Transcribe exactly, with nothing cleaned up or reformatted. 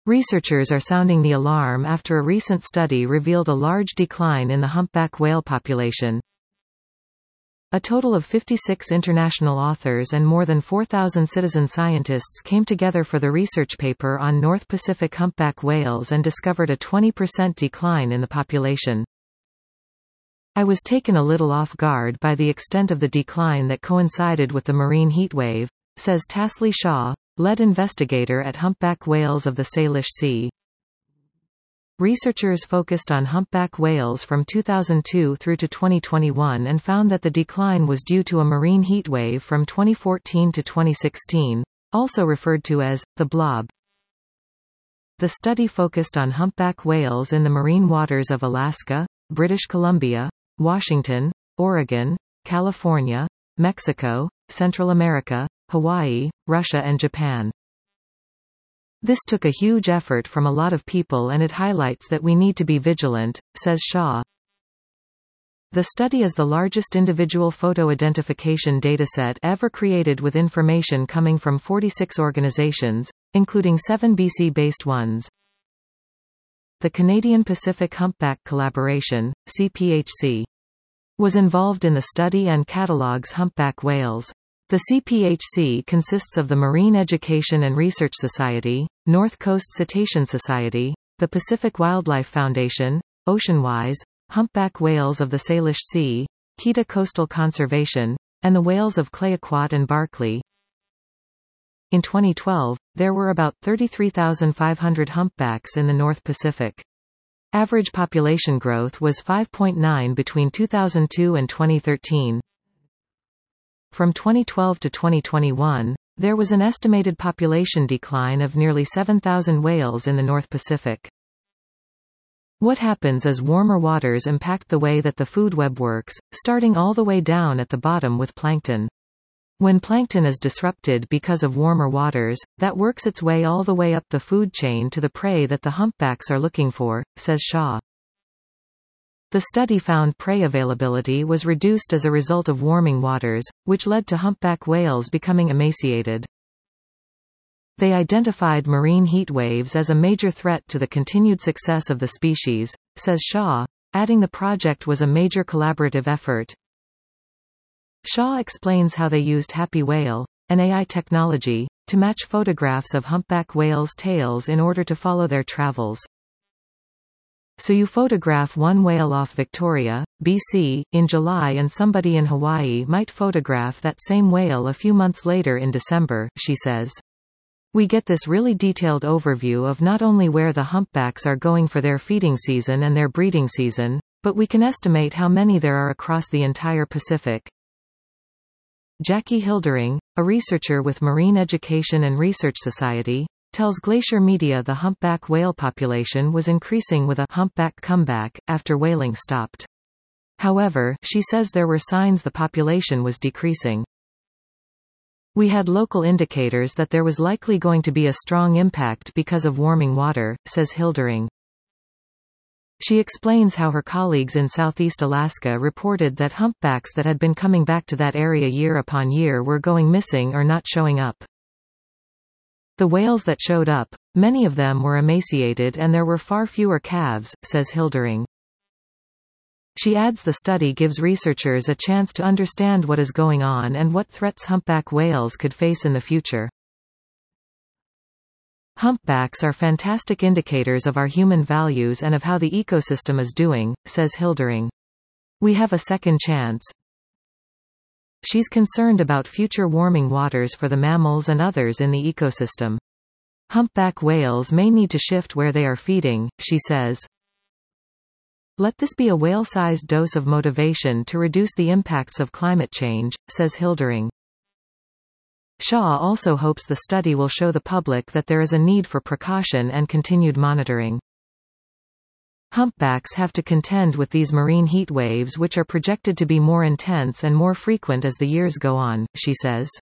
Researchers are sounding the alarm after a recent study revealed a large decline in the humpback whale population. A total of fifty-six international authors and more than four thousand citizen scientists came together for the research paper on North Pacific humpback whales and discovered a twenty percent decline in the population. I was taken a little off guard by the extent of the decline that coincided with the marine heatwave, says Tasli Shah, lead investigator at humpback whales of the Salish Sea. Researchers focused on humpback whales from two thousand two through to twenty twenty-one and found that the decline was due to a marine heatwave from twenty fourteen to twenty sixteen, also referred to as the blob. The study focused on humpback whales in the marine waters of Alaska, British Columbia, Washington, Oregon, California, Mexico, Central America, Hawaii, Russia and Japan. This took a huge effort from a lot of people and it highlights that we need to be vigilant, says Shah. The study is the largest individual photo identification dataset ever created with information coming from forty-six organizations, including seven B C-based ones. The Canadian Pacific Humpback Collaboration, C P H C, was involved in the study and catalogues humpback whales. The C P H C consists of the Marine Education and Research Society, North Coast Cetacean Society, the Pacific Wildlife Foundation, Oceanwise, Humpback Whales of the Salish Sea, Keta Coastal Conservation, and the whales of Clayoquot and Barkley. In twenty twelve, there were about thirty-three thousand five hundred humpbacks in the North Pacific. Average population growth was five point nine between two thousand two and twenty thirteen. From twenty twelve to twenty twenty-one, there was an estimated population decline of nearly seven thousand whales in the North Pacific. What happens is warmer waters impact the way that the food web works, starting all the way down at the bottom with plankton. When plankton is disrupted because of warmer waters, that works its way all the way up the food chain to the prey that the humpbacks are looking for, says Shah. The study found prey availability was reduced as a result of warming waters, which led to humpback whales becoming emaciated. They identified marine heat waves as a major threat to the continued success of the species, says Shah, adding the project was a major collaborative effort. Shah explains how they used Happy Whale, an A I technology, to match photographs of humpback whales' tails in order to follow their travels. So you photograph one whale off Victoria, B C, in July and somebody in Hawaii might photograph that same whale a few months later in December, she says. We get this really detailed overview of not only where the humpbacks are going for their feeding season and their breeding season, but we can estimate how many there are across the entire Pacific. Jackie Hildering, a researcher with Marine Education and Research Society, tells Glacier Media the humpback whale population was increasing with a humpback comeback after whaling stopped. However, she says there were signs the population was decreasing. We had local indicators that there was likely going to be a strong impact because of warming water, says Hildering. She explains how her colleagues in Southeast Alaska reported that humpbacks that had been coming back to that area year upon year were going missing or not showing up. The whales that showed up, many of them were emaciated and there were far fewer calves, says Hildering. She adds the study gives researchers a chance to understand what is going on and what threats humpback whales could face in the future. Humpbacks are fantastic indicators of our human values and of how the ecosystem is doing, says Hildering. We have a second chance. She's concerned about future warming waters for the mammals and others in the ecosystem. Humpback whales may need to shift where they are feeding, she says. Let this be a whale-sized dose of motivation to reduce the impacts of climate change, says Hildering. Shah also hopes the study will show the public that there is a need for precaution and continued monitoring. Humpbacks have to contend with these marine heat waves which are projected to be more intense and more frequent as the years go on, she says.